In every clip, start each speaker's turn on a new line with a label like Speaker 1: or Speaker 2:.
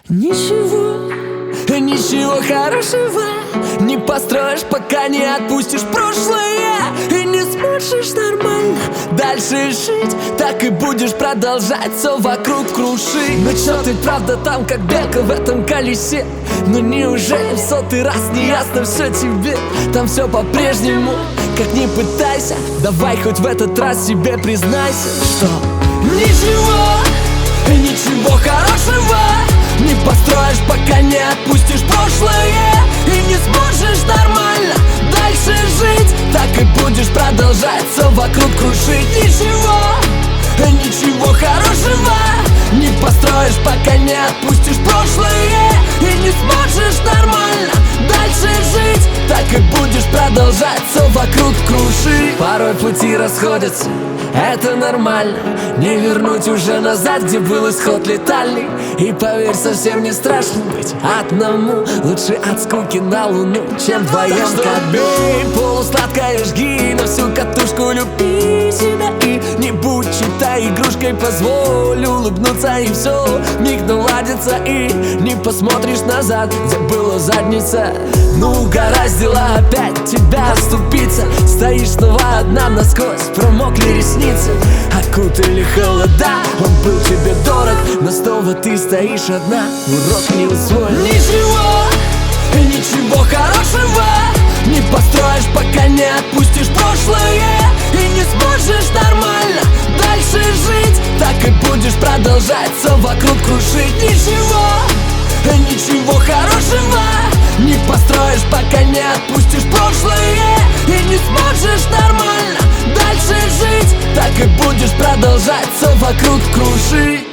Speaker 1: Ничего, ничего хорошего не построишь, пока не отпустишь прошлое. И не сможешь нормально дальше жить, так и будешь продолжать все вокруг крушить. Ну чё ты правда там, как белка в этом колесе? Ну неужели в сотый раз не ясно все тебе? Там все по-прежнему, как ни пытайся. Давай хоть в этот раз себе признайся, что ничего, ничего хорошего не построишь, пока не отпустишь прошлое. И не сможешь нормально дальше жить, так и будешь продолжать все вокруг крушить. Ничего, ничего хорошего не построишь, пока не отпустишь прошлое. И не сможешь нормально дальше жить, так и будешь продолжать все вокруг крушить. Порой пути расходятся, это нормально. Не вернуть уже назад, где был исход летальный. И поверь, совсем не страшно быть одному. Лучше от скуки на луну, чем вдвоем. Так что бей, полусладкое жги, на всю катушку люби себя. И не будь чьей-то игрушкой, позволь улыбнуться, и все миг наладится. И не посмотришь назад, где была задница. Ну угораздило опять тебя оступиться. Стоишь снова одна насквозь, промокли ресницы, окутали холода. Он был тебе дорог, но снова ты стоишь одна. Урок не усвоен. Ничего, ничего хорошего не построишь, пока не отпустишь прошлое. И не сможешь нормально дальше жить, так и будешь продолжать все вокруг крушить. Ничего, ничего хорошего не построишь, пока не отпустишь прошлое. И не сможешь нормально дальше жить, так и будешь продолжать все вокруг крушить.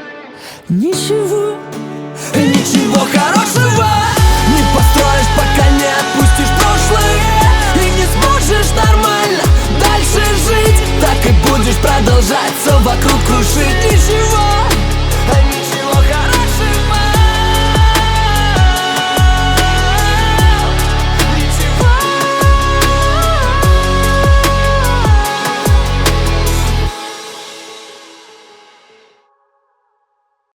Speaker 1: Ничего, ничего хорошего не построишь, пока не отпустишь прошлое. И не сможешь нормально дальше жить, так и будешь продолжать все вокруг крушить. Ничего.